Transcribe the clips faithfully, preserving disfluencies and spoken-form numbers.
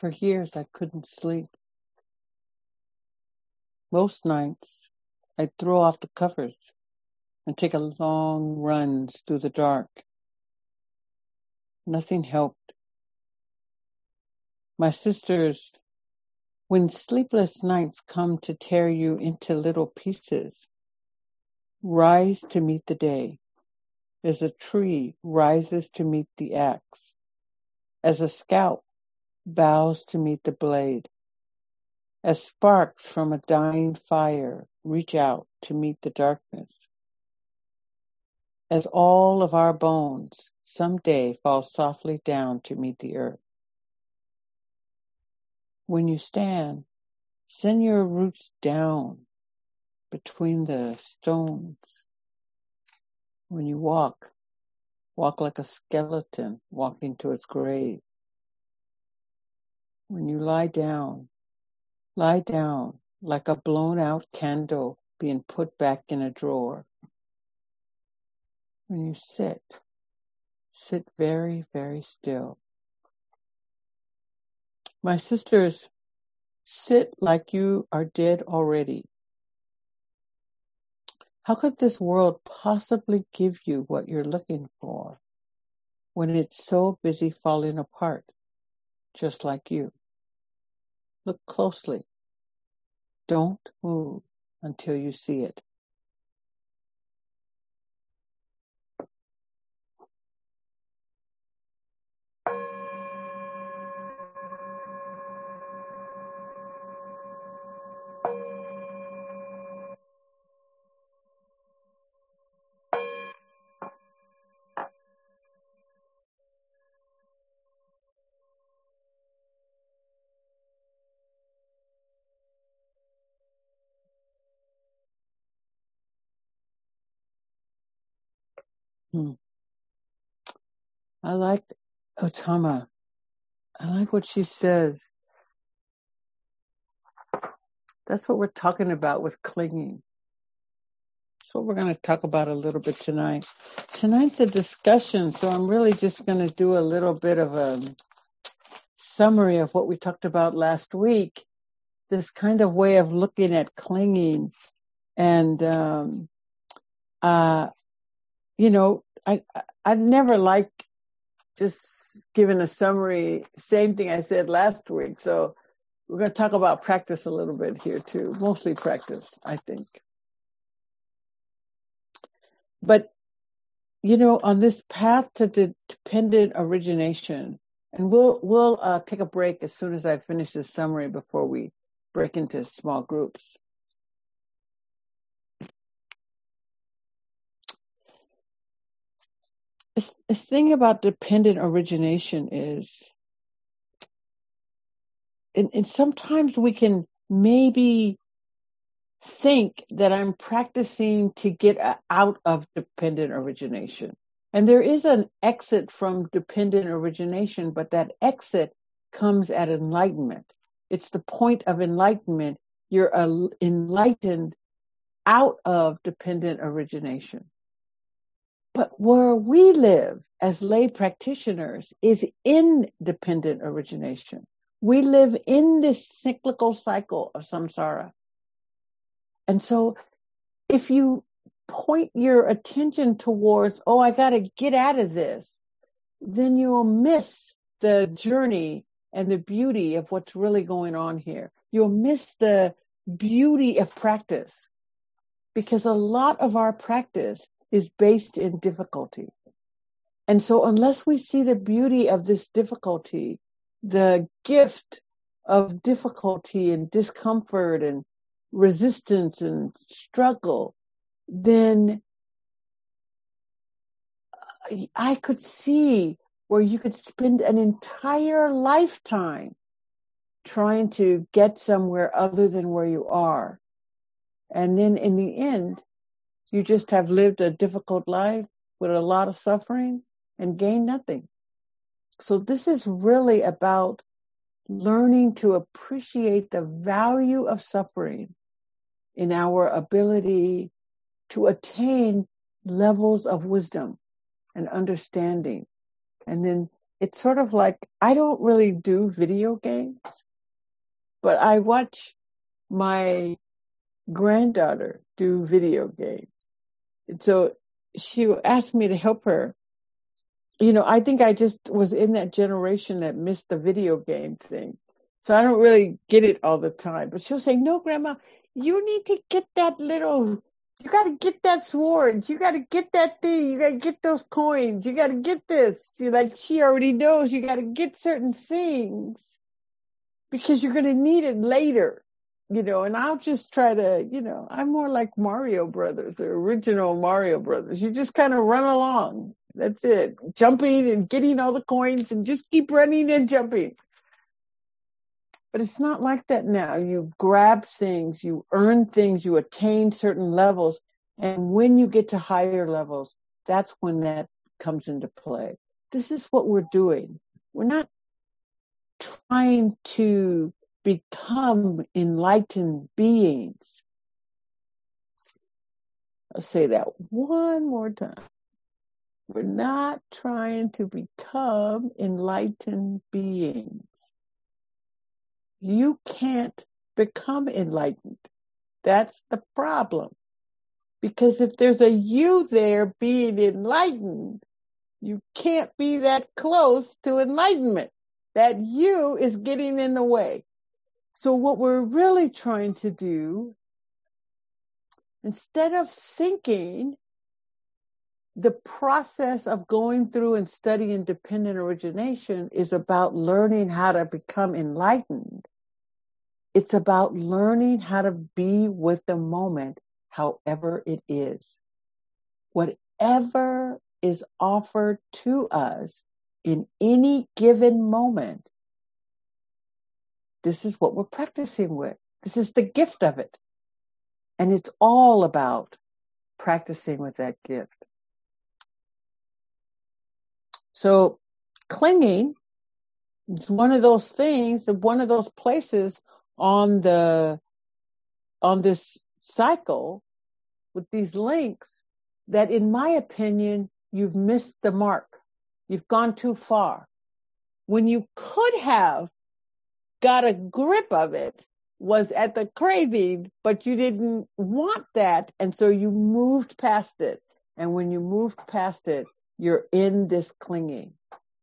For years I couldn't sleep. Most nights I'd throw off the covers and take a long runs through the dark. Nothing helped. My sisters, when sleepless nights come to tear you into little pieces, rise to meet the day, as a tree rises to meet the axe, as a scalp bows to meet the blade, as sparks from a dying fire reach out to meet the darkness, as all of our bones someday fall softly down to meet the earth. When you stand, send your roots down between the stones. When you walk, walk like a skeleton walking to its grave. When you lie down, lie down like a blown out candle being put back in a drawer. When you sit, sit very, very still. My sisters, sit like you are dead already. How could this world possibly give you what you're looking for when it's so busy falling apart, just like you? Look closely. Don't move until you see it. Hmm. I like Otama. I like what she says. That's what we're talking about with clinging. That's what we're going to talk about a little bit tonight. Tonight's a discussion, so I'm really just going to do a little bit of a summary of what we talked about last week. This kind of way of looking at clinging. And, um, uh, you know, I, I, I'd never like just giving a summary, same thing I said last week. So we're going to talk about practice a little bit here too, mostly practice, I think. But, you know, on this path to the dependent origination, and we'll, we'll uh, take a break as soon as I finish this summary before we break into small groups. This, this thing about dependent origination is, and, and sometimes we can maybe think that I'm practicing to get out of dependent origination. And there is an exit from dependent origination, but that exit comes at enlightenment. It's the point of enlightenment. You're uh, enlightened out of dependent origination. But where we live as lay practitioners is in dependent origination. We live in this cyclical cycle of samsara. And so if you point your attention towards, oh, I got to get out of this, then you'll miss the journey and the beauty of what's really going on here. You'll miss the beauty of practice, because a lot of our practice is based in difficulty. And so unless we see the beauty of this difficulty, the gift of difficulty and discomfort and resistance and struggle, then I could see where you could spend an entire lifetime trying to get somewhere other than where you are. And then in the end, you just have lived a difficult life with a lot of suffering and gained nothing. So this is really about learning to appreciate the value of suffering in our ability to attain levels of wisdom and understanding. And then it's sort of like, I don't really do video games, but I watch my granddaughter do video games. And so she asked me to help her. You know, I think I just was in that generation that missed the video game thing. So I don't really get it all the time. But she'll say, no, Grandma, you need to get that little, you got to get that sword. You got to get that thing. You got to get those coins. You got to get this. You're like, she already knows you got to get certain things because you're going to need it later. You know, and I'll just try to, you know, I'm more like Mario Brothers, the original Mario Brothers. You just kind of run along. That's it. Jumping and getting all the coins and just keep running and jumping. But it's not like that now. You grab things, you earn things, you attain certain levels. And when you get to higher levels, that's when that comes into play. This is what we're doing. We're not trying to become enlightened beings. I'll say that one more time. We're not trying to become enlightened beings. You can't become enlightened. That's the problem. Because if there's a you there being enlightened, you can't be that close to enlightenment. That you is getting in the way. So what we're really trying to do, instead of thinking the process of going through and studying dependent origination is about learning how to become enlightened. It's about learning how to be with the moment, however it is. Whatever is offered to us in any given moment, this is what we're practicing with. This is the gift of it. And it's all about practicing with that gift. So clinging is one of those things, one of those places on the, on this cycle with these links that, in my opinion, you've missed the mark. You've gone too far. When you could have got a grip of it was at the craving, but you didn't want that. And so you moved past it. And when you moved past it, you're in this clinging.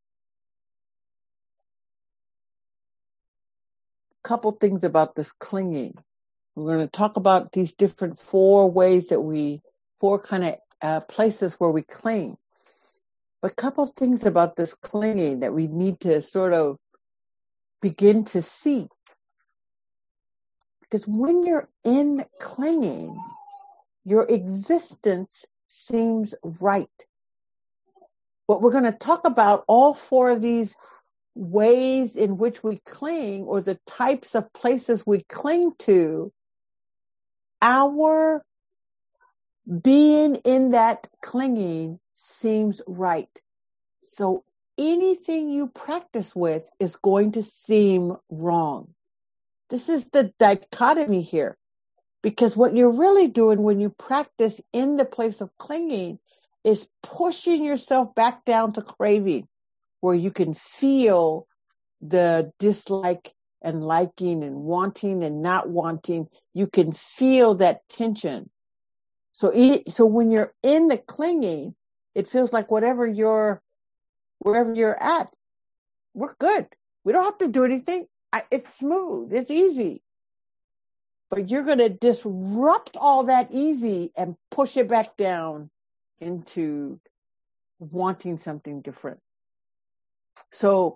Couple things about this clinging. We're going to talk about these different four ways that we, four kind of uh, places where we cling. But a couple things about this clinging that we need to sort of begin to see. Because when you're in clinging, your existence seems right. What we're going to talk about, all four of these ways in which we cling, or the types of places we cling to, our being in that clinging seems right. So anything you practice with is going to seem wrong. This is the dichotomy here. Because what you're really doing when you practice in the place of clinging is pushing yourself back down to craving, where you can feel the dislike and liking and wanting and not wanting. You can feel that tension. So, it, so when you're in the clinging, it feels like whatever you're, wherever you're at, we're good. We don't have to do anything. I, it's smooth. It's easy. But you're going to disrupt all that easy and push it back down into wanting something different. So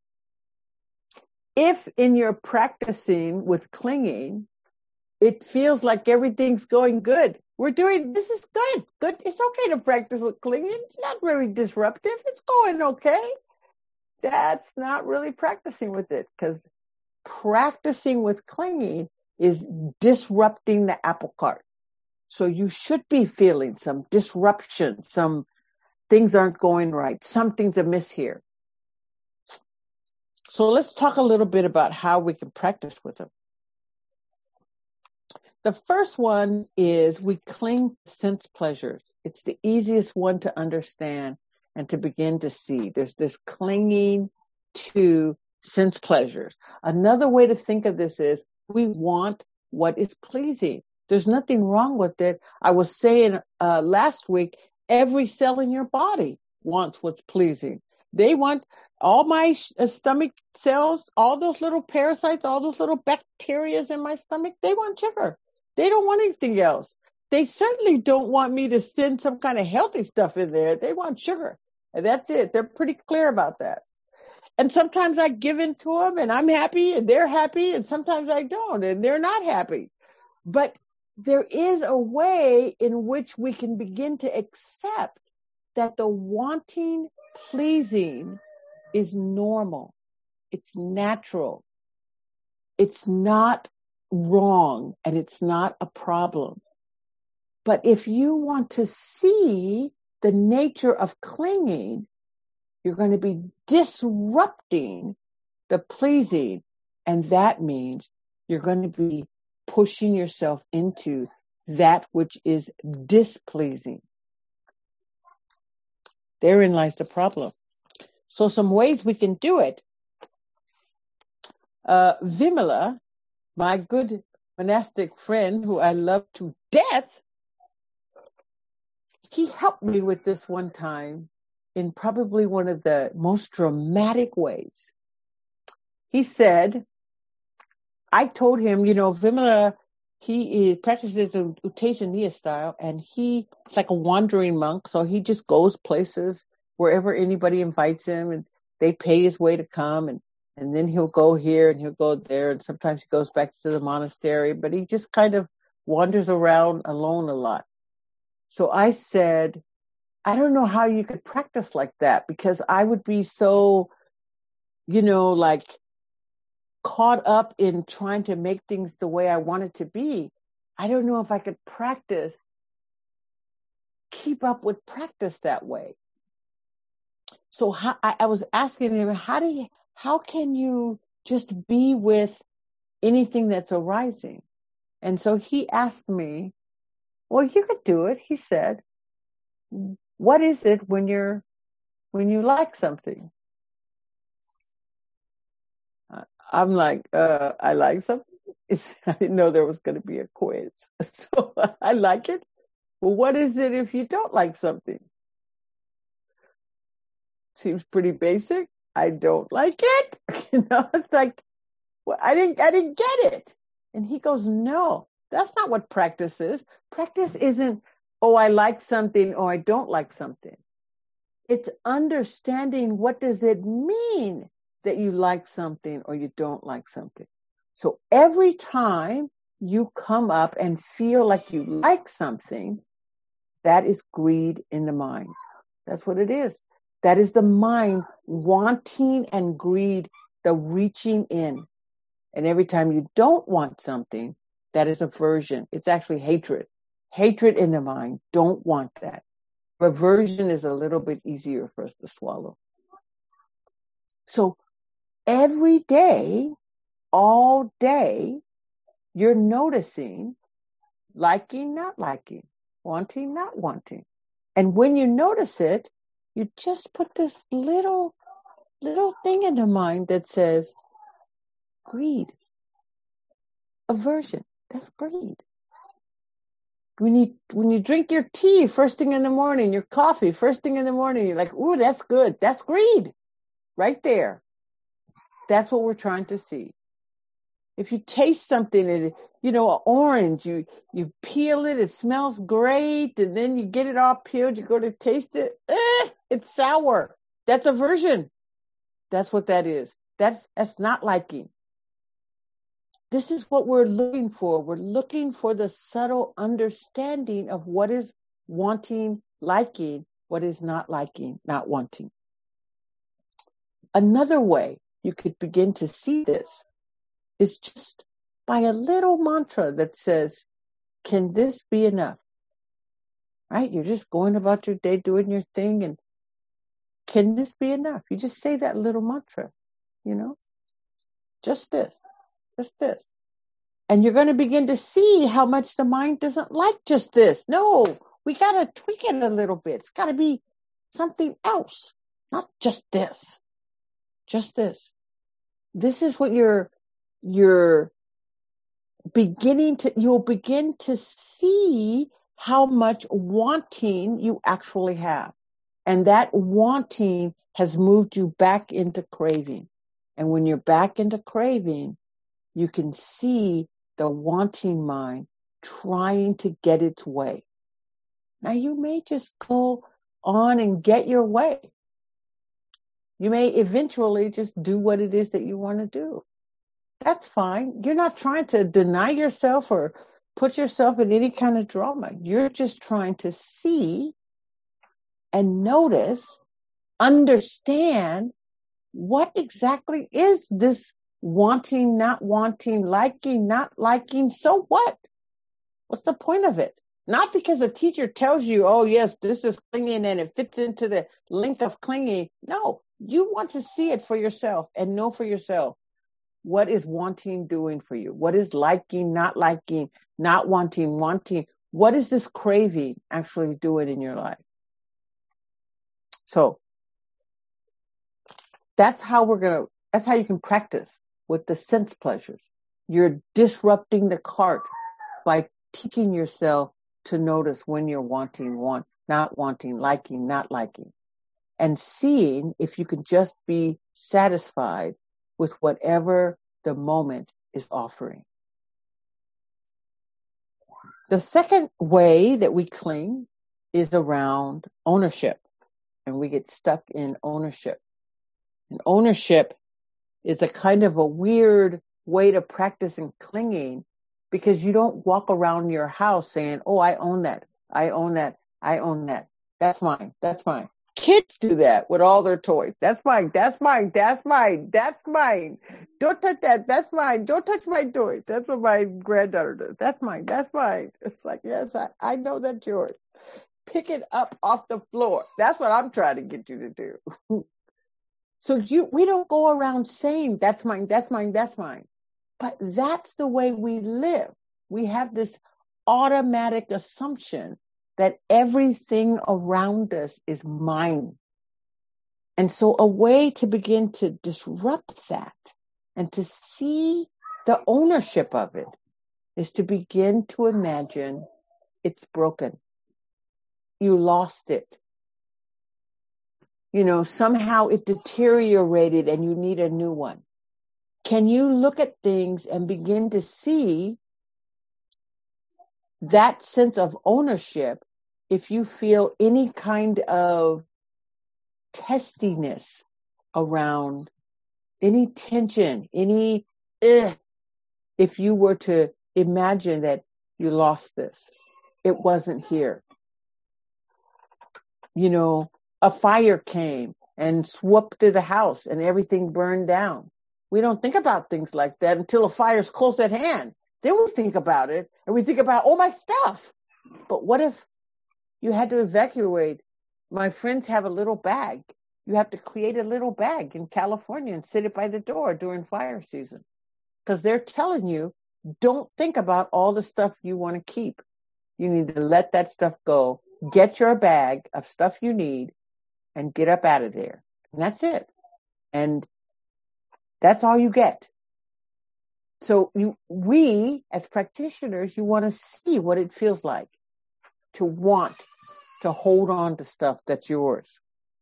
if in your practicing with clinging, it feels like everything's going good. We're doing, this is good. Good. It's okay to practice with clinging. It's not really disruptive. It's going okay. That's not really practicing with it, because practicing with clinging is disrupting the apple cart. So you should be feeling some disruption, some things aren't going right, something's amiss here. So let's talk a little bit about how we can practice with them. The first one is we cling to sense pleasures. It's the easiest one to understand. and to begin to see. There's this clinging to sense pleasures. Another way to think of this is we want what is pleasing. There's nothing wrong with it. I was saying uh, last week, every cell in your body wants what's pleasing. They want all my sh- uh, stomach cells, all those little parasites, all those little bacteria in my stomach, they want sugar. They don't want anything else. They certainly don't want me to send some kind of healthy stuff in there. They want sugar. And that's it. They're pretty clear about that. And sometimes I give in to them and I'm happy and they're happy, and sometimes I don't and they're not happy. But there is a way in which we can begin to accept that the wanting, pleasing is normal. It's natural. It's not wrong, and it's not a problem. But if you want to see the nature of clinging, you're going to be disrupting the pleasing, and that means you're going to be pushing yourself into that which is displeasing. Therein lies the problem. So some ways we can do it. Uh, Vimala, my good monastic friend who I love to death, he helped me with this one time in probably one of the most dramatic ways. He said, I told him, you know, Vimala, he is, practices a Utejaniya style, and he it's like a wandering monk, so he just goes places wherever anybody invites him, and they pay his way to come, and, and then he'll go here and he'll go there, and sometimes he goes back to the monastery, but he just kind of wanders around alone a lot. So I said, I don't know how you could practice like that, because I would be so, you know, like caught up in trying to make things the way I want it to be. I don't know if I could practice, keep up with practice that way. So how, I, I was asking him, how do you, how can you just be with anything that's arising? And so he asked me, well, you could do it. He said, what is it when you're, when you like something? I'm like, uh, I like something. It's, I didn't know there was going to be a quiz. So I like it. Well, what is it if you don't like something? Seems pretty basic. I don't like it. You know, it's like, well, I didn't, I didn't get it. And he goes, no, that's not what practice is. Practice isn't, oh, I like something or I don't like something. It's understanding, what does it mean that you like something or you don't like something. So every time you come up and feel like you like something, that is greed in the mind. That's what it is. That is the mind wanting and greed, the reaching in. And every time you don't want something, that is aversion. It's actually hatred. Hatred in the mind. Don't want that. Aversion is a little bit easier for us to swallow. So every day, all day, you're noticing liking, not liking, wanting, not wanting. And when you notice it, you just put this little, little thing in the mind that says greed, aversion. That's greed. When you, when you drink your tea first thing in the morning, your coffee first thing in the morning, you're like, ooh, that's good. That's greed right there. That's what we're trying to see. If you taste something, and you know, an orange, you, you peel it, it smells great, and then you get it all peeled, you go to taste it, eh, it's sour. That's aversion. That's what that is. That's, that's not liking. This is what we're looking for. We're looking for the subtle understanding of what is wanting, liking, what is not liking, not wanting. Another way you could begin to see this is just by a little mantra that says, can this be enough? Right? You're just going about your day doing your thing, and can this be enough? You just say that little mantra, you know, just this, just this. And you're going to begin to see how much the mind doesn't like just this. No, we got to tweak it a little bit. It's got to be something else, not just this, just this. This is what you're, you're beginning to, you'll begin to see how much wanting you actually have. And that wanting has moved you back into craving. And when you're back into craving, you can see the wanting mind trying to get its way. Now you may just go on and get your way. You may eventually just do what it is that you want to do. That's fine. You're not trying to deny yourself or put yourself in any kind of drama. You're just trying to see and notice, understand what exactly is this wanting, not wanting, liking, not liking. So what? What's the point of it? Not because a teacher tells you, oh yes, this is clinging and it fits into the length of clinging. No, you want to see it for yourself and know for yourself. What is wanting doing for you? What is liking, not liking, not wanting, wanting? What is this craving actually doing in your life? So that's how we're going to, that's how you can practice with the sense pleasures. You're disrupting the cart by teaching yourself to notice when you're wanting, want, not wanting, liking, not liking, and seeing if you can just be satisfied with whatever the moment is offering. The second way that we cling is around ownership, and we get stuck in ownership. And ownership is a kind of a weird way to practice in clinging, because you don't walk around your house saying, oh, I own that, I own that, I own that. That's mine, that's mine. Kids do that with all their toys. That's mine, that's mine, that's mine, that's mine. Don't touch that, that's mine. Don't touch my toys. That's what my granddaughter does. That's mine, that's mine. It's like, yes, I, I know that's yours. Pick it up off the floor. That's what I'm trying to get you to do. So you, we don't go around saying, that's mine, that's mine, that's mine. But that's the way we live. We have this automatic assumption that everything around us is mine. And so a way to begin to disrupt that and to see the ownership of it is to begin to imagine it's broken. You lost it. You know, somehow it deteriorated and you need a new one. Can you look at things and begin to see that sense of ownership if you feel any kind of testiness around, any tension, any, ugh, if you were to imagine that you lost this, it wasn't here. You know, a fire came and swooped through the house and everything burned down. We don't think about things like that until a fire's close at hand. Then we think about it and we think about, oh, my stuff. But what if you had to evacuate? My friends have a little bag. You have to create a little bag in California and sit it by the door during fire season. Because they're telling you, don't think about all the stuff you want to keep. You need to let that stuff go. Get your bag of stuff you need and get up out of there. And that's it. And that's all you get. So you, we, as practitioners, you want to see what it feels like to want to hold on to stuff that's yours.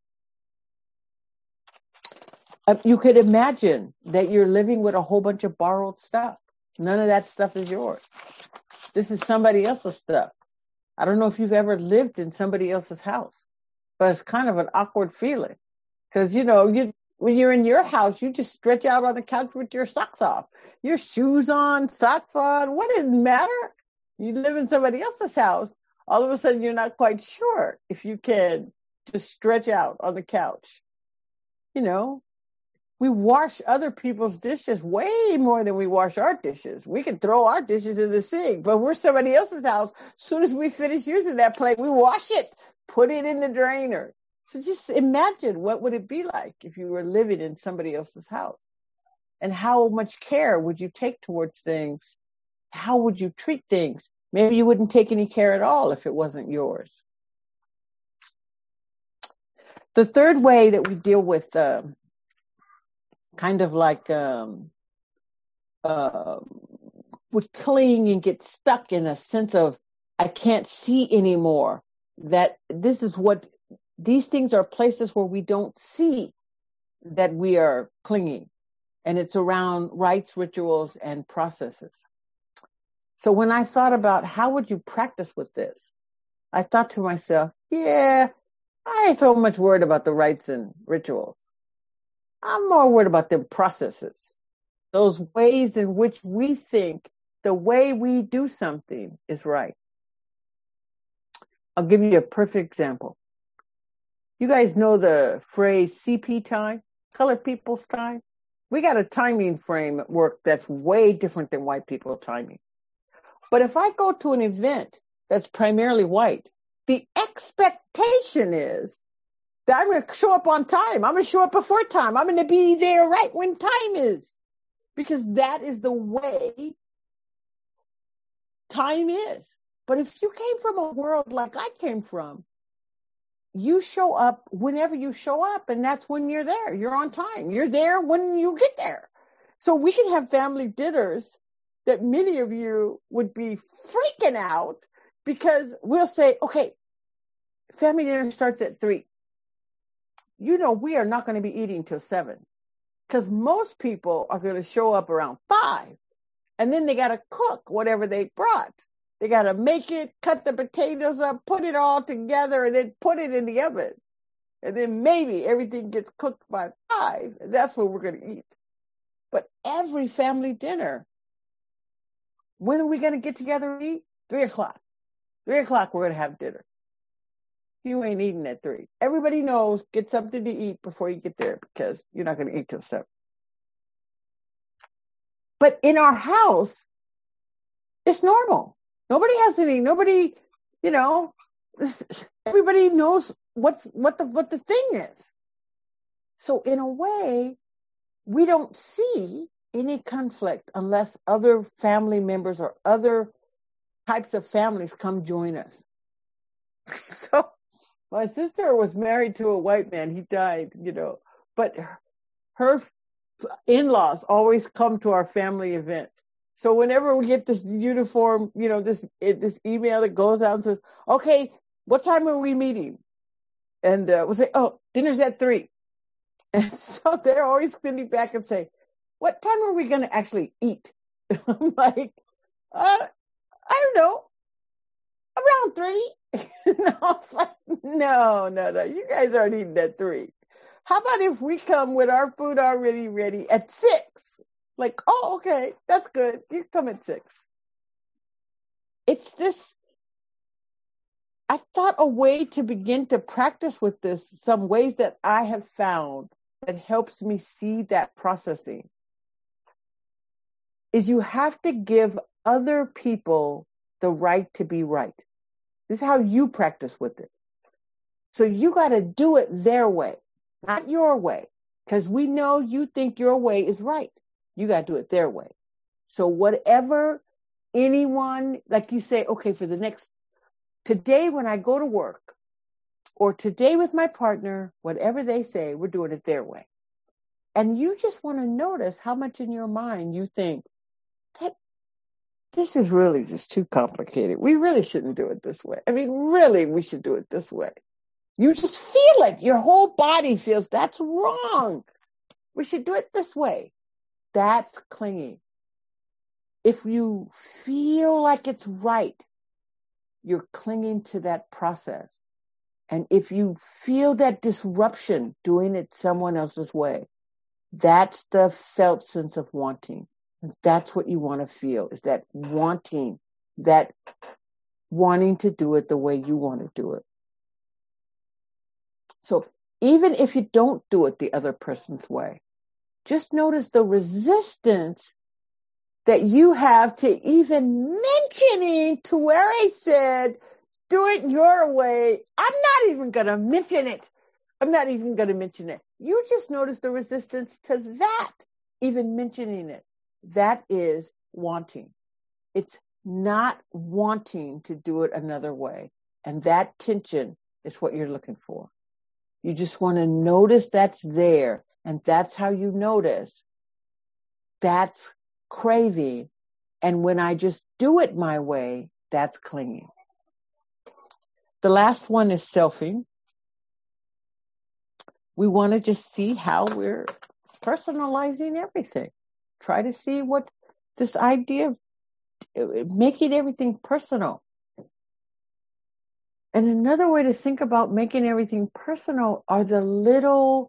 Uh, you could imagine that you're living with a whole bunch of borrowed stuff. None of that stuff is yours. This is somebody else's stuff. I don't know if you've ever lived in somebody else's house, but it's kind of an awkward feeling. Because, you know, you when you're in your house, you just stretch out on the couch with your socks off. Your shoes on, socks on. What does it matter? You live in somebody else's house. All of a sudden, you're not quite sure if you can just stretch out on the couch. You know, we wash other people's dishes way more than we wash our dishes. We can throw our dishes in the sink, but we're somebody else's house. As soon as we finish using that plate, we wash it, put it in the drainer. So just imagine, what would it be like if you were living in somebody else's house? And how much care would you take towards things? How would you treat things? Maybe you wouldn't take any care at all if it wasn't yours. The third way that we deal with uh, kind of like um, uh, we cling and get stuck in a sense of I can't see anymore. That this is what these things are, places where we don't see that we are clinging, and it's around rites, rituals, and processes. So when I thought about how would you practice with this, I thought to myself, yeah, I ain't so much worried about the rites and rituals. I'm more worried about them processes, those ways in which we think the way we do something is right. I'll give you a perfect example. You guys know the phrase C P time, colored people's time? We got a timing frame at work that's way different than white people timing. But if I go to an event that's primarily white, the expectation is that I'm going to show up on time. I'm going to show up before time. I'm going to be there right when time is. Because that is the way time is. But if you came from a world like I came from, you show up whenever you show up, and that's when you're there. You're on time. You're there when you get there. So we can have family dinners that many of you would be freaking out because we'll say, okay, family dinner starts at three. You know, we are not going to be eating till seven because most people are going to show up around five, and then they got to cook whatever they brought. They got to make it, cut the potatoes up, put it all together, and then put it in the oven. And then maybe everything gets cooked by five, and that's what we're going to eat. But every family dinner, when are we going to get together and eat? Three o'clock. Three o'clock, we're going to have dinner. You ain't eating at three. Everybody knows, get something to eat before you get there because you're not going to eat till seven. But in our house, it's normal. Nobody has any, nobody, you know, this, everybody knows what's, what the, what the thing is. So in a way, we don't see any conflict unless other family members or other types of families come join us. So my sister was married to a white man. He died, you know, but her, her in-laws always come to our family events. So whenever we get this uniform, you know, this this email that goes out and says, okay, what time are we meeting? And uh, we'll say, oh, dinner's at three. And so they're always sending back and say, what time are we going to actually eat? I'm like, uh, I don't know, around three. And I was like, no, no, no, you guys aren't eating at three. How about if we come with our food already ready at six? Like, oh, okay, that's good. You come at six. It's this, I thought a way to begin to practice with this, some ways that I have found that helps me see that processing, is you have to give other people the right to be right. This is how you practice with it. So you got to do it their way, not your way, because we know you think your way is right. You got to do it their way. So whatever anyone, like you say, okay, for the next, today when I go to work, or today with my partner, whatever they say, we're doing it their way. And you just want to notice how much in your mind you think, that this is really just too complicated. We really shouldn't do it this way. I mean, really, we should do it this way. You just feel it. Your whole body feels that's wrong. We should do it this way. That's clinging. If you feel like it's right, you're clinging to that process. And if you feel that disruption doing it someone else's way, that's the felt sense of wanting. That's what you want to feel, is that wanting, that wanting to do it the way you want to do it. So even if you don't do it the other person's way, just notice the resistance that you have to even mentioning to where I said, do it your way. I'm not even going to mention it. I'm not even going to mention it. You just notice the resistance to that, even mentioning it. That is wanting. It's not wanting to do it another way. And that tension is what you're looking for. You just want to notice that's there. And that's how you notice. That's craving. And when I just do it my way, that's clinging. The last one is selfing. We want to just see how we're personalizing everything. Try to see what this idea of making everything personal. And another way to think about making everything personal are the little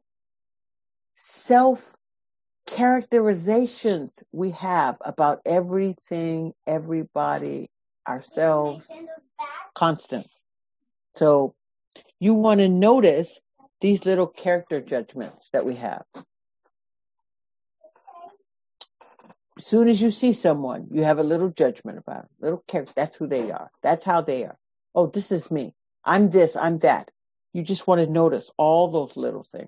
self-characterizations we have about everything, everybody, ourselves, constant. So you want to notice these little character judgments that we have. As soon as you see someone, you have a little judgment about it. Little character. That's who they are. That's how they are. Oh, this is me. I'm this. I'm that. You just want to notice all those little things.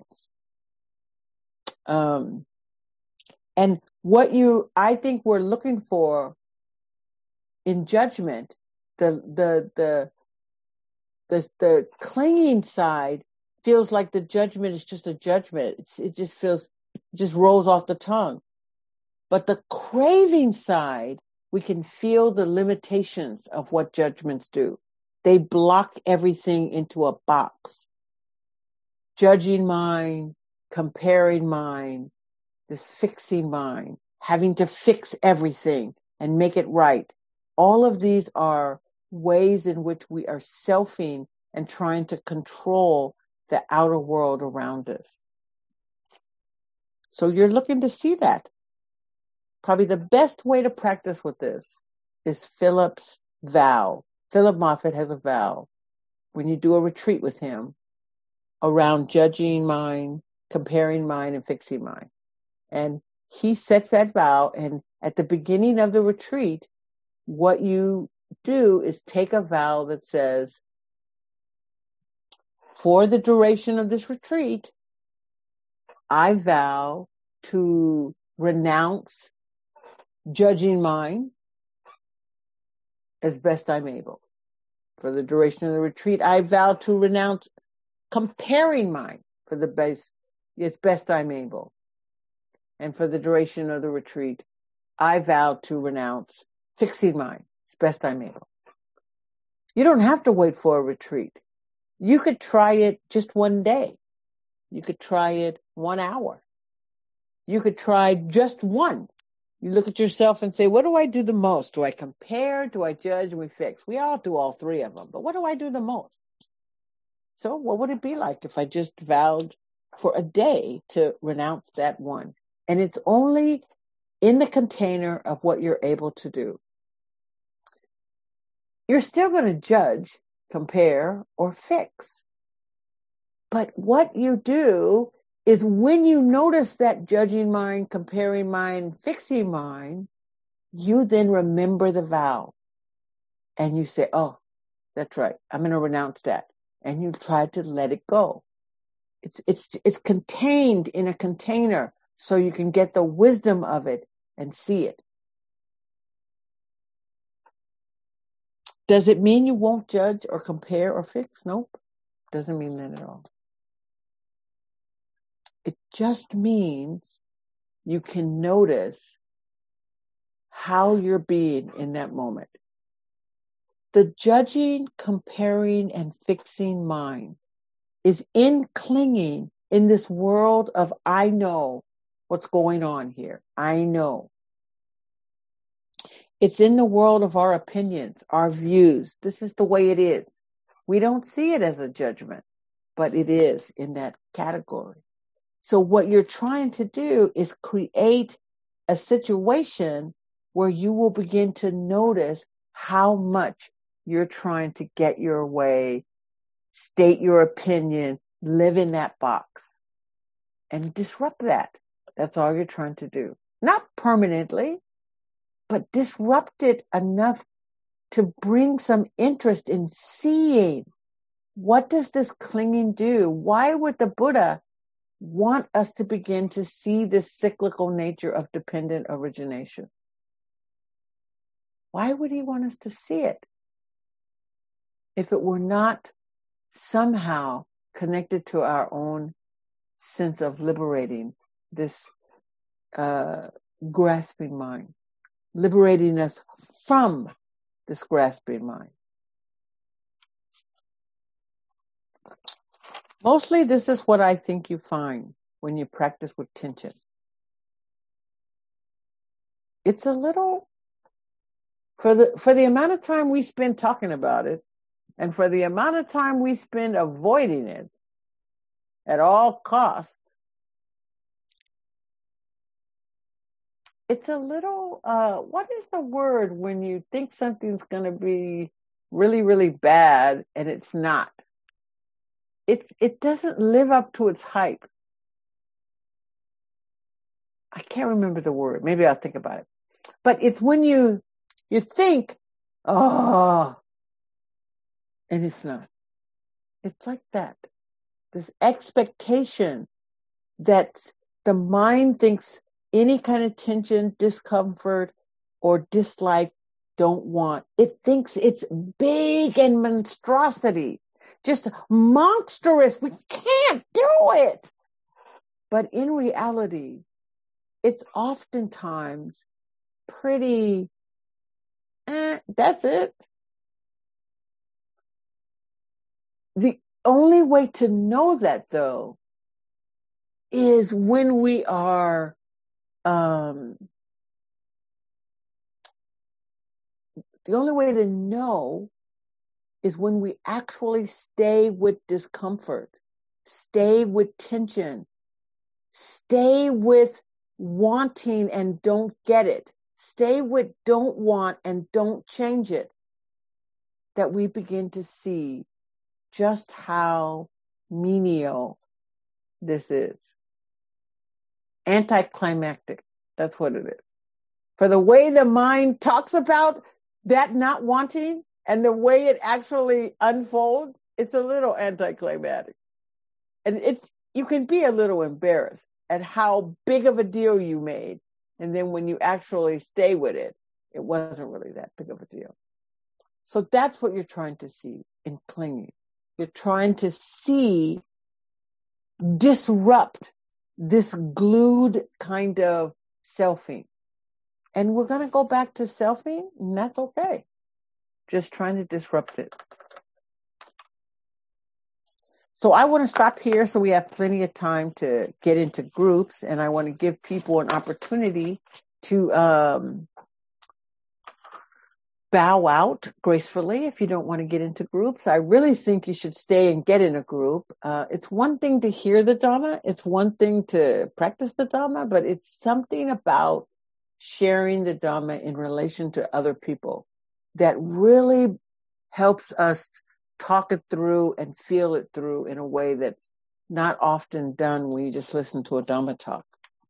Um, and what you, I think we're looking for in judgment, the the the the the clinging side feels like the judgment is just a judgment. It's, it just feels, just rolls off the tongue. But the craving side, we can feel the limitations of what judgments do. They block everything into a box. Judging mind, comparing mind, this fixing mind, having to fix everything and make it right. All of these are ways in which we are selfing and trying to control the outer world around us. So you're looking to see that. Probably the best way to practice with this is Philip's vow. Philip Moffitt has a vow when you do a retreat with him around judging mind, comparing mind, and fixing mind. And he sets that vow, and at the beginning of the retreat, what you do is take a vow that says, for the duration of this retreat, I vow to renounce judging mind as best I'm able. For the duration of the retreat, I vow to renounce comparing mind for the best, as best I'm able. And for the duration of the retreat, I vow to renounce fixing mind as best I'm able. You don't have to wait for a retreat. You could try it just one day. You could try it one hour. You could try just one. You look at yourself and say, what do I do the most? Do I compare? Do I judge? And we fix. We all do all three of them. But what do I do the most? So what would it be like if I just vowed for a day to renounce that one? And it's only in the container of what you're able to do. You're still going to judge, compare, or fix. But what you do is when you notice that judging mind, comparing mind, fixing mind, you then remember the vow. And you say, oh, that's right. I'm going to renounce that. And you try to let it go. It's, it's, it's contained in a container so you can get the wisdom of it and see it. Does it mean you won't judge or compare or fix? Nope. Doesn't mean that at all. It just means you can notice how you're being in that moment. The judging, comparing, and fixing mind is in clinging in this world of I know what's going on here. I know. It's in the world of our opinions, our views. This is the way it is. We don't see it as a judgment, but it is in that category. So what you're trying to do is create a situation where you will begin to notice how much you're trying to get your way, state your opinion, live in that box, and disrupt that. That's all you're trying to do. Not permanently, but disrupt it enough to bring some interest in seeing, what does this clinging do? Why would the Buddha want us to begin to see this cyclical nature of dependent origination? Why would he want us to see it if it were not somehow connected to our own sense of liberating this uh, grasping mind, liberating us from this grasping mind. Mostly this is what I think you find when you practice with tension. It's a little, for the for the amount of time we spend talking about it, and for the amount of time we spend avoiding it at all costs, it's a little, uh, what is the word when you think something's going to be really, really bad and it's not? It's, it doesn't live up to its hype. I can't remember the word. Maybe I'll think about it. But it's when you, you think, oh, and it's not. It's like that. This expectation that the mind thinks any kind of tension, discomfort, or dislike, don't want. It thinks it's big and monstrosity, just monstrous. We can't do it. But in reality, it's oftentimes pretty, eh, that's it. The only way to know that, though, is when we are um, the only way to know is when we actually stay with discomfort, stay with tension, stay with wanting and don't get it, stay with don't want and don't change it, that we begin to see just how menial this is. Anticlimactic. That's what it is. For the way the mind talks about that not wanting and the way it actually unfolds, it's a little anticlimactic. And it's, you can be a little embarrassed at how big of a deal you made. And then when you actually stay with it, it wasn't really that big of a deal. So that's what you're trying to see in clinging. You're trying to see, disrupt this glued kind of selfing. And we're going to go back to selfing, and that's okay. Just trying to disrupt it. So I want to stop here so we have plenty of time to get into groups, and I want to give people an opportunity to um, bow out gracefully if you don't want to get into groups. I really think you should stay and get in a group. Uh, it's one thing to hear the Dhamma. It's one thing to practice the Dhamma, but it's something about sharing the Dhamma in relation to other people that really helps us talk it through and feel it through in a way that's not often done when you just listen to a Dhamma talk.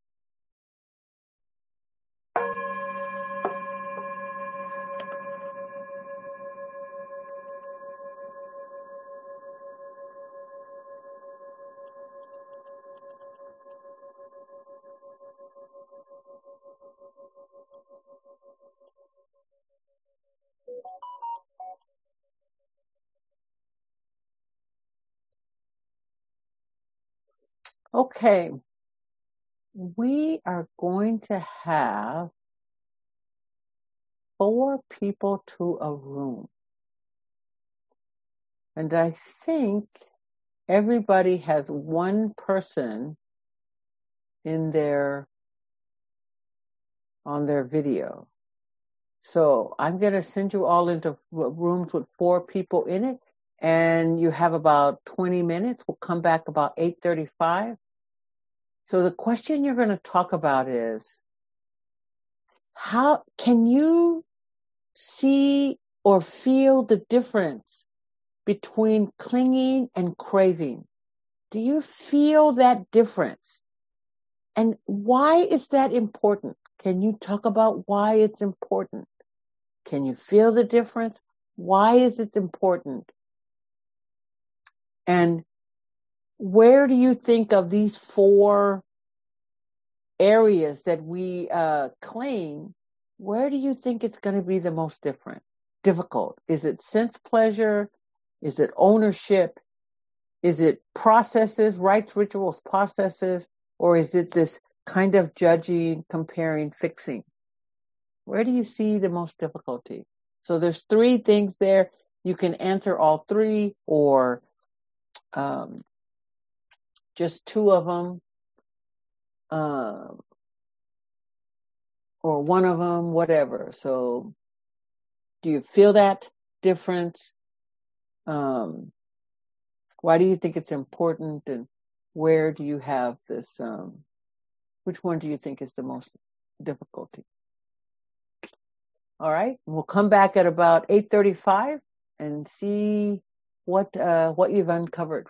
Okay. We are going to have four people to a room. And I think everybody has one person in their, on their video. So I'm going to send you all into rooms with four people in it, and you have about twenty minutes. We'll come back about eight thirty-five. So the question you're going to talk about is, how can you see or feel the difference between clinging and craving? Do you feel that difference? And why is that important? Can you talk about why it's important? Can you feel the difference? Why is it important? And where do you think of these four areas that we uh, claim, where do you think it's going to be the most different, difficult? Is it sense pleasure? Is it ownership? Is it processes, rites, rituals, processes, or is it this kind of judging, comparing, fixing? Where do you see the most difficulty? So there's three things there. You can answer all three, or um, just two of them, um, or one of them, whatever. So do you feel that difference? Um, why do you think it's important, and where do you have this, um, which one do you think is the most difficulty? All right. We'll come back at about eight thirty-five and see what, uh, what you've uncovered.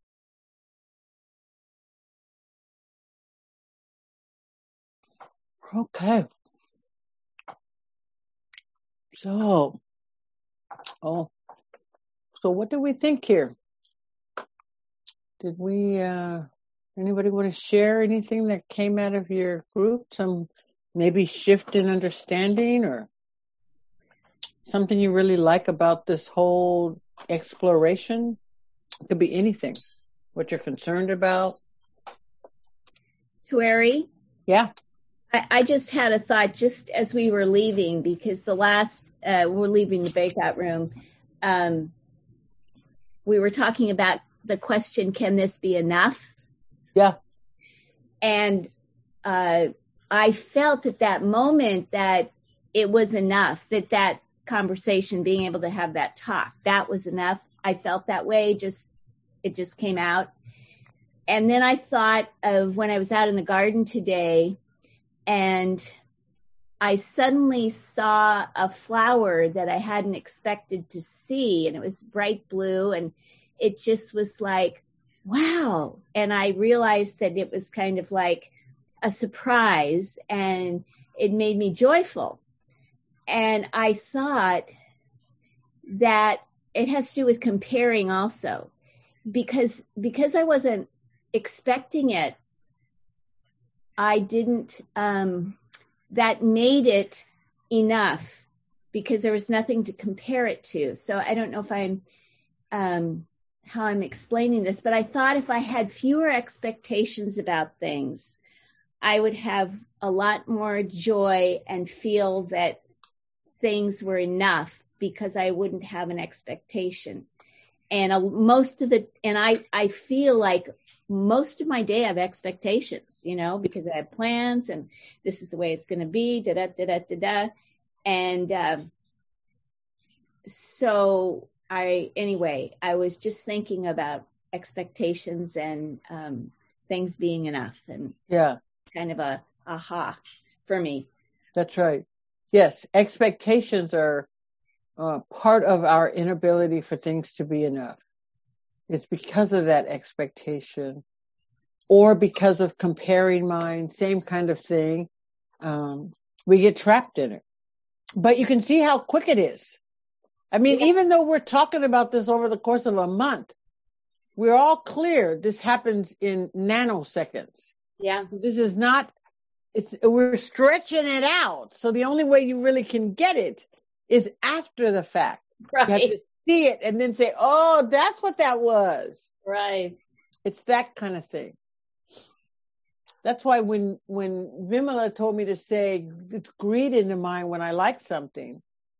Okay. So, oh, so what do we think here? Did we, uh, anybody want to share anything that came out of your group? Some maybe shift in understanding, or something you really like about this whole exploration? It could be anything. What you're concerned about. Tueri? Yeah. I, I just had a thought just as we were leaving, because the last, uh, we're leaving the breakout room. Um, we were talking about the question, can this be enough? Yeah. And uh, I felt at that moment that it was enough, that that conversation, being able to have that talk, that was enough. I felt that way, just it just came out. And then I thought of when I was out in the garden today, and I suddenly saw a flower that I hadn't expected to see, and it was bright blue, and it just was like, wow. And I realized that it was kind of like a surprise, and it made me joyful. And I thought that it has to do with comparing also, because because I wasn't expecting it, I didn't, um, that made it enough because there was nothing to compare it to. So I don't know if I'm, um, how I'm explaining this, but I thought if I had fewer expectations about things, I would have a lot more joy and feel that things were enough because I wouldn't have an expectation. And uh, most of the, and I, I feel like most of my day I have expectations, you know, because I have plans and this is the way it's going to be, da da da da da da. And uh, so I, anyway, I was just thinking about expectations and um, things being enough, and Yeah. kind of a aha for me. That's right. Yes. Expectations are uh, part of our inability for things to be enough. It's because of that expectation, or because of comparing minds, same kind of thing. Um, we get trapped in it. But you can see how quick it is. I mean, Yeah. even though we're talking about this over the course of a month, we're all clear this happens in nanoseconds. Yeah. This is not, it's, we're stretching it out. So the only way you really can get it is after the fact. Right. You have to see it and then say, oh, that's what that was. Right. It's that kind of thing. That's why when, when Vimala told me to say it's greed in the mind when I like something,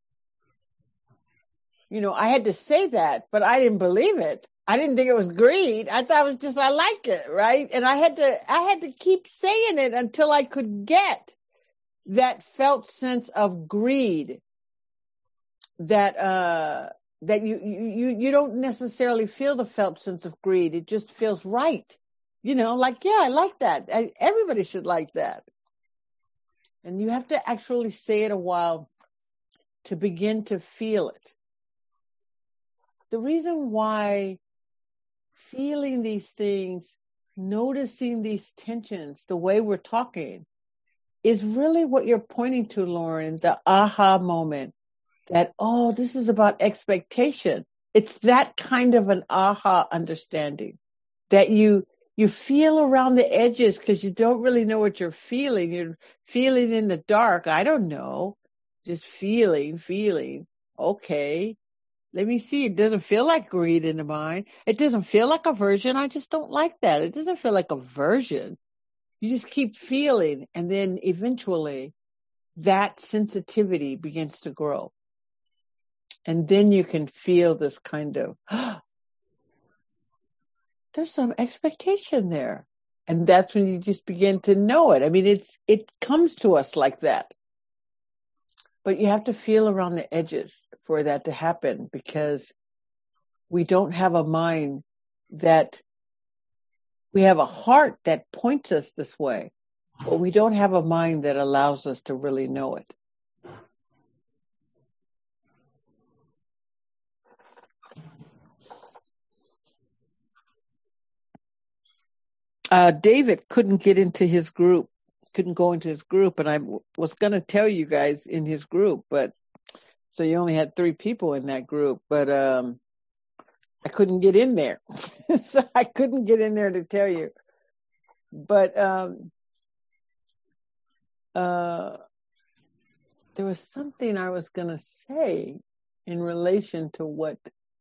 you know, I had to say that, but I didn't believe it. I didn't think it was greed. I thought it was just, I like it, right? And I had to, I had to keep saying it until I could get that felt sense of greed that, uh, that you, you, you don't necessarily feel the felt sense of greed. It just feels right. You know, like, yeah, I like that. I, everybody should like that. And you have to actually say it a while to begin to feel it. The reason why feeling these things, noticing these tensions, the way we're talking, is really what you're pointing to, Lauren, the aha moment. That, oh, this is about expectation. It's that kind of an aha understanding that you, you feel around the edges because you don't really know what you're feeling. You're feeling in the dark. I don't know. Just feeling, feeling. Okay. Let me see. It doesn't feel like greed in the mind. It doesn't feel like aversion. I just don't like that. It doesn't feel like aversion. You just keep feeling, and then eventually that sensitivity begins to grow. And then you can feel this kind of, oh, there's some expectation there. And that's when you just begin to know it. I mean, it's, it comes to us like that. But you have to feel around the edges for that to happen, because we don't have a mind that, we have a heart that points us this way, but we don't have a mind that allows us to really know it. Uh, David couldn't get into his group, couldn't go into his group, and I w- was going to tell you guys in his group, but so you only had three people in that group, but um, I couldn't get in there. So I couldn't get in there to tell you. But um, uh, there was something I was going to say in relation to what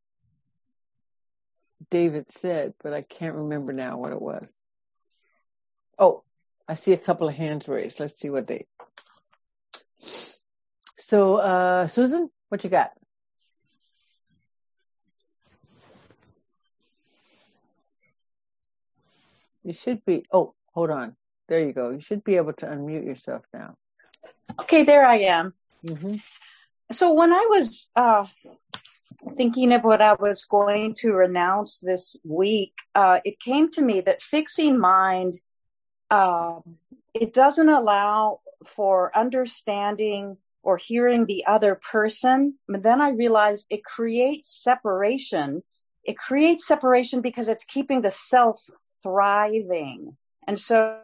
David said, but I can't remember now what it was. Oh, I see a couple of hands raised. Let's see what they... So, uh, Susan, what you got? You should be... Oh, hold on. There you go. You should be able to unmute yourself now. Okay, there I am. Mm-hmm. So when I was uh, thinking of what I was going to renounce this week, uh, it came to me that fixing mind, uh, it doesn't allow for understanding or hearing the other person. But then I realized it creates separation. It creates separation because it's keeping the self thriving. And so,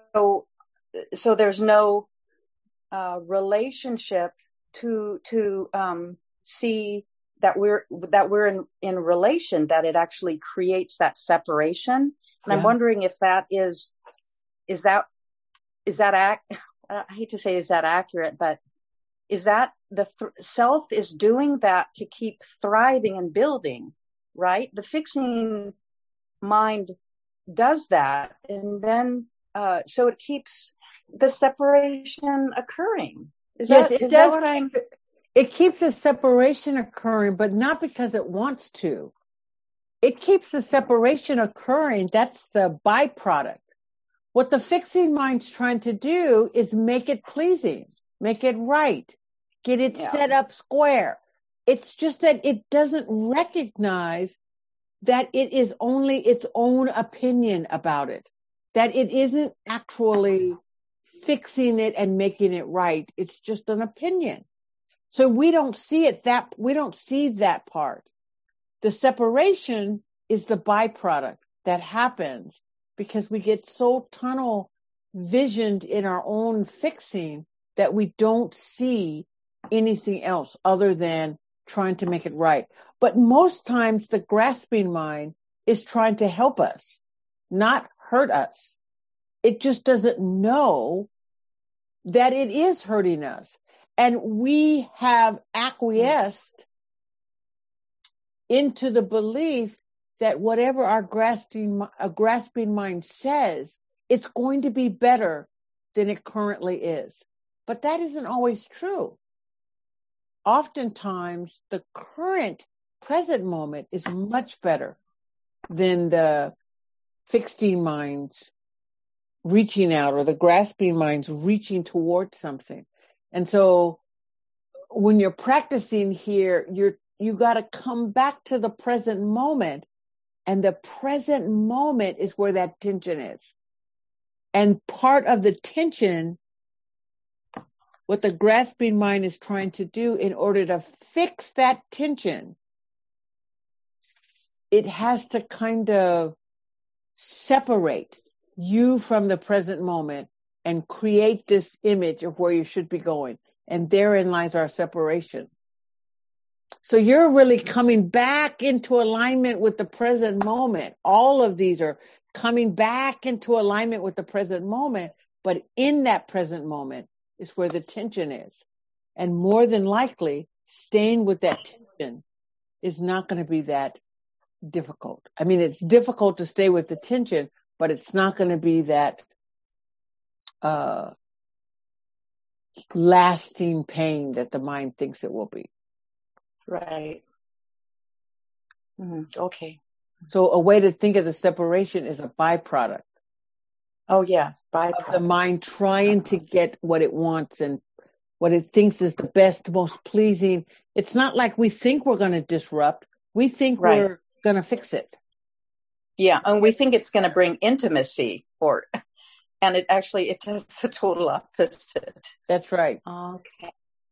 so there's no uh, relationship to, to, um, see that we're, that we're in, in relation, that it actually creates that separation. And Yeah. I'm wondering if that is, is that, is that, ac- I hate to say is that accurate, but is that the th- self is doing that to keep thriving and building, right? The fixing mind does that. And then, uh, so it keeps the separation occurring. Is Yes, that, it is does. that what I'm? Keep it, it keeps a separation occurring, but not because it wants to. It keeps the separation occurring. That's the byproduct. What the fixing mind's trying to do is make it pleasing, make it right, get it Yeah. set up square. It's just that it doesn't recognize that it is only its own opinion about it, that it isn't actually fixing it and making it right. It's just an opinion. So we don't see it that, we don't see that part. The separation is the byproduct that happens because we get so tunnel visioned in our own fixing that we don't see anything else other than trying to make it right. But most times the grasping mind is trying to help us, not hurt us. It just doesn't know that it is hurting us. And we have acquiesced into the belief that whatever our grasping, a grasping mind says, it's going to be better than it currently is. But that isn't always true. Oftentimes, the current present moment is much better than the fixing minds reaching out or the grasping minds reaching towards something. And so when you're practicing here, you're, you got to come back to the present moment, and the present moment is where that tension is. And part of the tension, what the grasping mind is trying to do in order to fix that tension, it has to kind of separate you from the present moment and create this image of where you should be going. And therein lies our separation. So you're really coming back into alignment with the present moment. All of these are coming back into alignment with the present moment. But in that present moment is where the tension is. And more than likely, staying with that tension is not going to be that difficult. I mean, it's difficult to stay with the tension, but it's not going to be that uh, lasting pain that the mind thinks it will be. Right. Mm-hmm. Okay. So a way to think of the separation is a byproduct. Oh, yeah. Byproduct. Of the mind trying to get what it wants and what it thinks is the best, most pleasing. It's not like we think we're going to disrupt. We think right. we're going to fix it. Yeah, and we think it's going to bring intimacy, or, and it actually, it does the total opposite. That's right. Okay.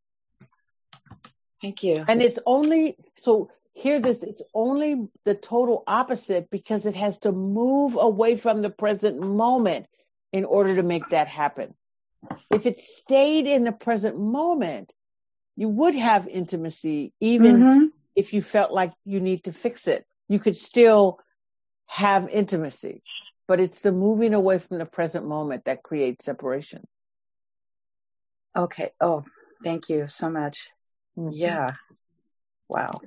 Thank you. And it's only, so hear this, it's only the total opposite because it has to move away from the present moment in order to make that happen. If it stayed in the present moment, you would have intimacy, even mm-hmm. if you felt like you need to fix it. You could still have intimacy, but it's the moving away from the present moment that creates separation. Okay. Oh, thank you so much. Mm-hmm. Yeah. Wow.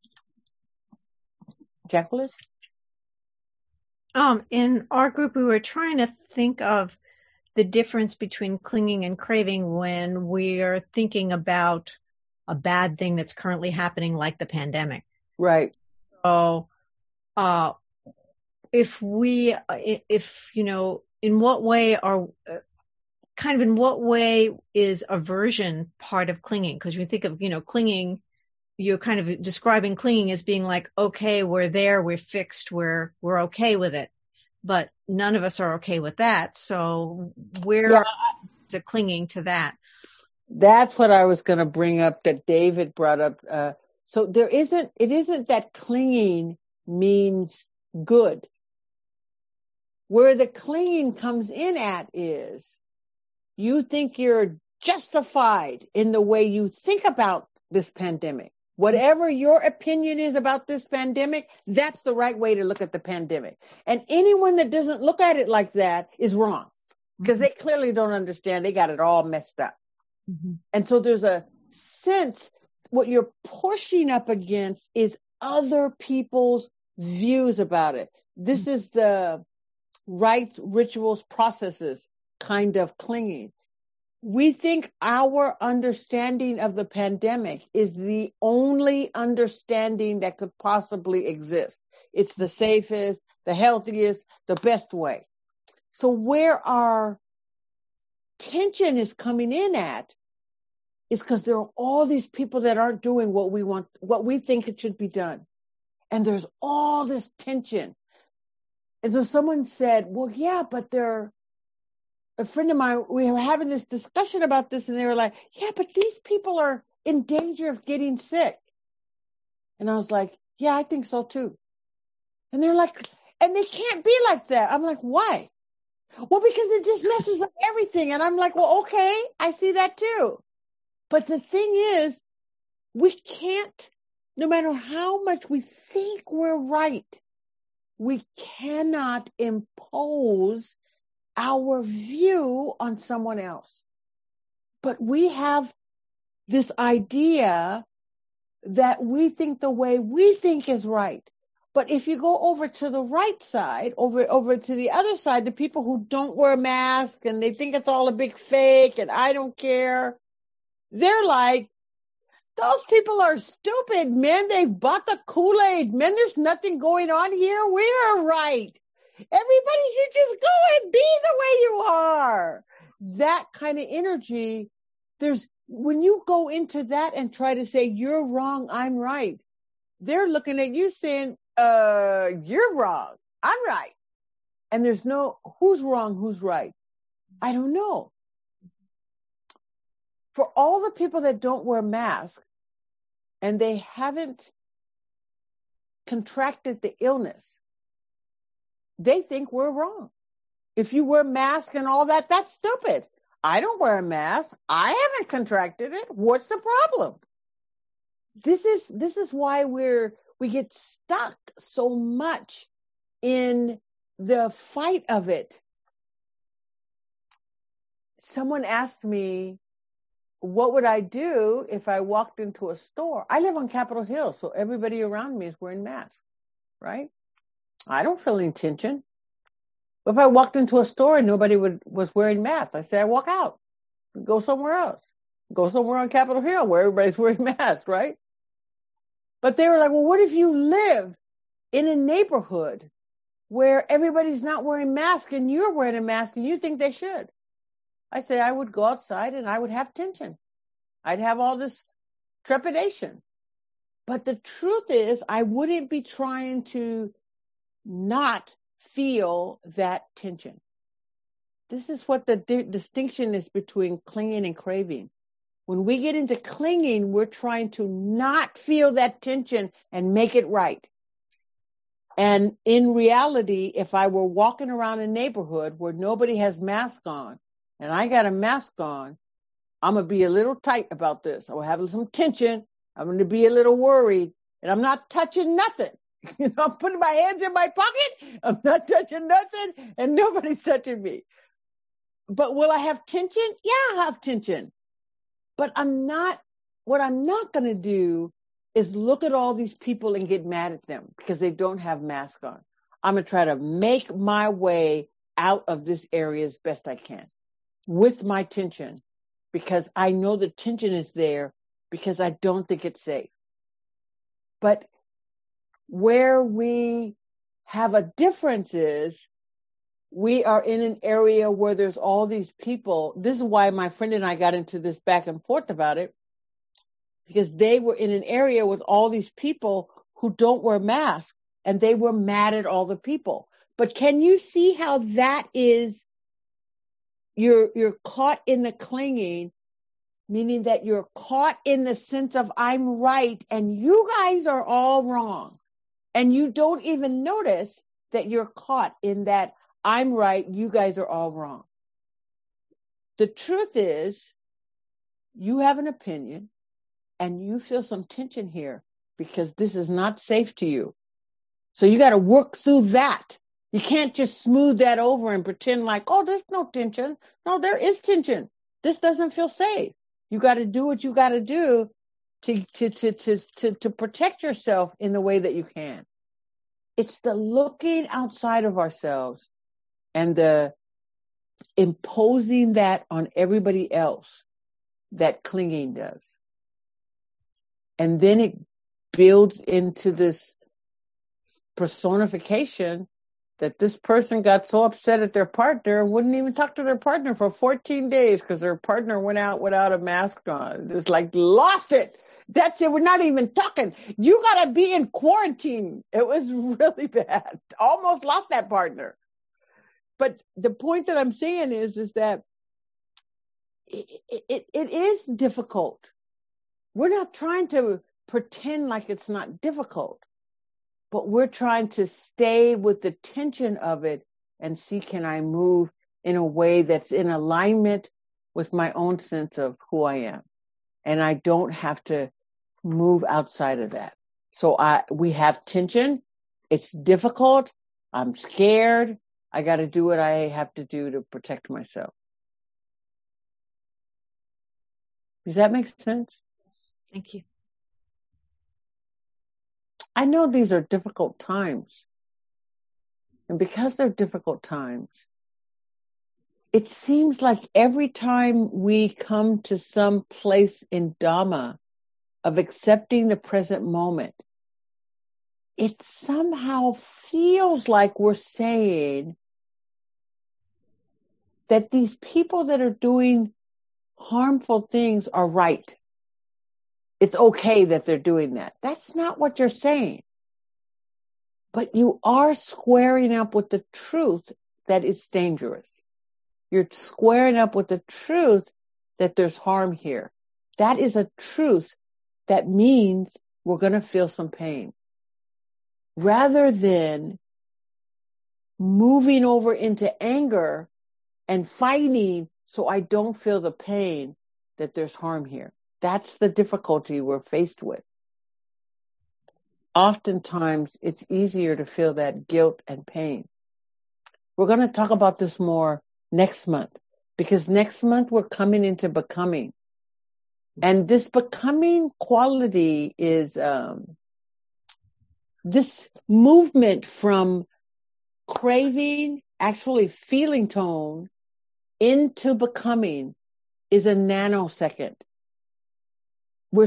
Jacqueline? Um, in our group, we were trying to think of the difference between clinging and craving when we are thinking about a bad thing that's currently happening, like the pandemic. Right. So, uh, if we, if, you know, in what way are, kind of in what way is aversion part of clinging? Because you think of, you know, clinging, you're kind of describing clinging as being like, okay, we're there, we're fixed, we're, we're okay with it. But none of us are okay with that. So where yeah. is it clinging to that? That's what I was going to bring up that David brought up. Uh, so there isn't, it isn't that clinging means good. Where the clinging comes in at is you think you're justified in the way you think about this pandemic. Whatever your opinion is about this pandemic, that's the right way to look at the pandemic. And anyone that doesn't look at it like that is wrong because mm-hmm. they clearly don't understand. They got it all messed up. Mm-hmm. And so there's a sense what you're pushing up against is other people's views about it. This mm-hmm. is the rites, rituals, processes kind of clinging. We think our understanding of the pandemic is the only understanding that could possibly exist. It's the safest, the healthiest, the best way. So where our tension is coming in at is because there are all these people that aren't doing what we want, what we think it should be done. And there's all this tension. And so someone said, well, yeah, but they're, a friend of mine, we were having this discussion about this and they were like, yeah, but these people are in danger of getting sick. And I was like, yeah, I think so too. And they're like, and they can't be like that. I'm like, why? Well, because it just messes up everything. And I'm like, well, okay, I see that too. But the thing is, we can't, no matter how much we think we're right, we cannot impose our view on someone else. But we have this idea that we think the way we think is right. But if you go over to the right side, over, over to the other side, the people who don't wear masks and they think it's all a big fake and I don't care, they're like, those people are stupid, man. They've bought the Kool-Aid. Man, there's nothing going on here. We are right. Everybody should just go and be the way you are. That kind of energy, there's, when you go into that and try to say, you're wrong, I'm right, they're looking at you saying, uh, you're wrong, I'm right. And there's no, who's wrong, who's right? I don't know. For all the people that don't wear masks and they haven't contracted the illness, they think we're wrong. If you wear masks and all that, that's stupid. I don't wear a mask. I haven't contracted it. What's the problem? This is, this is why we're, we get stuck so much in the fight of it. Someone asked me, what would I do if I walked into a store? I live on Capitol Hill, so everybody around me is wearing masks, right? I don't feel any tension. If I walked into a store and nobody would, was wearing masks, I say I walk out, go somewhere else, go somewhere on Capitol Hill where everybody's wearing masks, right? But they were like, well, what if you live in a neighborhood where everybody's not wearing masks and you're wearing a mask and you think they should? I say I would go outside and I would have tension. I'd have all this trepidation. But the truth is, I wouldn't be trying to not feel that tension. This is what the di- distinction is between clinging and craving. When we get into clinging, we're trying to not feel that tension and make it right. And in reality, if I were walking around a neighborhood where nobody has mask on and I got a mask on, I'm going to be a little tight about this. I will have some tension. I'm going to be a little worried, and I'm not touching nothing. You know, I'm putting my hands in my pocket. I'm not touching nothing, and nobody's touching me. But will I have tension? Yeah, I have tension. But I'm not, what I'm not going to do is look at all these people and get mad at them because they don't have masks on. I'm going to try to make my way out of this area as best I can with my tension, because I know the tension is there because I don't think it's safe. But where we have a difference is we are in an area where there's all these people. This is why my friend and I got into this back and forth about it, because they were in an area with all these people who don't wear masks and they were mad at all the people. But can you see how that is, you're, you're caught in the clinging, meaning that you're caught in the sense of I'm right and you guys are all wrong. And you don't even notice that you're caught in that I'm right, you guys are all wrong. The truth is, you have an opinion and you feel some tension here because this is not safe to you. So you got to work through that. You can't just smooth that over and pretend like, oh, there's no tension. No, there is tension. This doesn't feel safe. You got to do what you got to do to, to, to, to, to, to protect yourself in the way that you can. It's the looking outside of ourselves and the imposing that on everybody else that clinging does. And then it builds into this personification that this person got so upset at their partner, wouldn't even talk to their partner for fourteen days because their partner went out without a mask on. Just like lost it. That's it. We're not even talking. You got to be in quarantine. It was really bad. Almost lost that partner. But the point that I'm saying is, is that it, it, it is difficult. We're not trying to pretend like it's not difficult, but we're trying to stay with the tension of it and see, can I move in a way that's in alignment with my own sense of who I am? And I don't have to move outside of that. So I, we have tension. It's difficult. I'm scared. I got to do what I have to do to protect myself. Does that make sense? Thank you. I know these are difficult times. And because they're difficult times, it seems like every time we come to some place in Dhamma of accepting the present moment, it somehow feels like we're saying that these people that are doing harmful things are right. It's okay that they're doing that. That's not what you're saying. But you are squaring up with the truth that it's dangerous. You're squaring up with the truth that there's harm here. That is a truth that means we're going to feel some pain. Rather than moving over into anger and fighting so I don't feel the pain that there's harm here. That's the difficulty we're faced with. Oftentimes, it's easier to feel that guilt and pain. We're going to talk about this more next month, because next month we're coming into becoming. And this becoming quality is um, this movement from craving, actually feeling tone, into becoming is a nanosecond. We're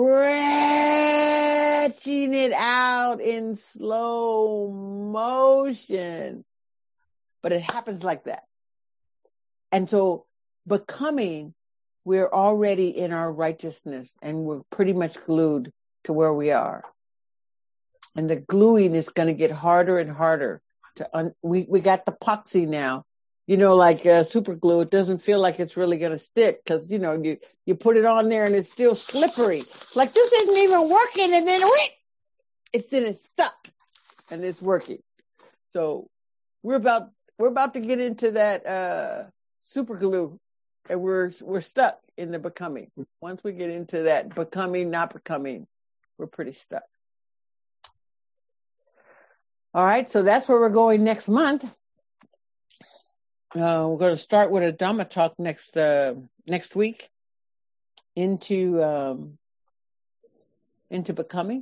stretching it out in slow motion, but it happens like that. And so becoming, we're already in our righteousness and we're pretty much glued to where we are. And the gluing is going to get harder and harder to, un- we, we got the epoxy now. You know, like uh, super glue, it doesn't feel like it's really going to stick because, you know, you, you put it on there and it's still slippery. Like this isn't even working, and then whoosh, it's then it's stuck and it's working. So we're about, we're about to get into that, uh, super glue, and we're, we're stuck in the becoming. Once we get into that becoming, not becoming, we're pretty stuck. All right. So that's where we're going next month. Uh, we're going to start with a Dhamma talk next, uh, next week into, um, into becoming.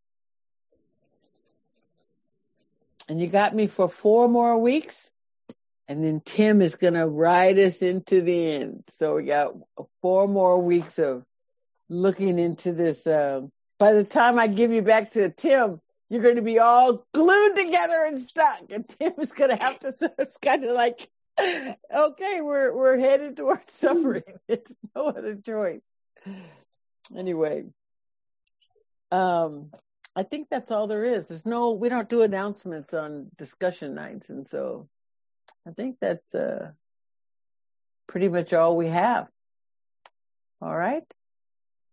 And you got me for four more weeks. And then Tim is going to ride us into the end. So we got four more weeks of looking into this. Um, by the time I give you back to Tim, you're going to be all glued together and stuck. And Tim is going to have to, so it's kind of like, okay, we're, we're headed towards suffering. It's no other choice. Anyway, um, I think that's all there is. There's no, we don't do announcements on discussion nights. And so I think that's, uh, pretty much all we have. All right.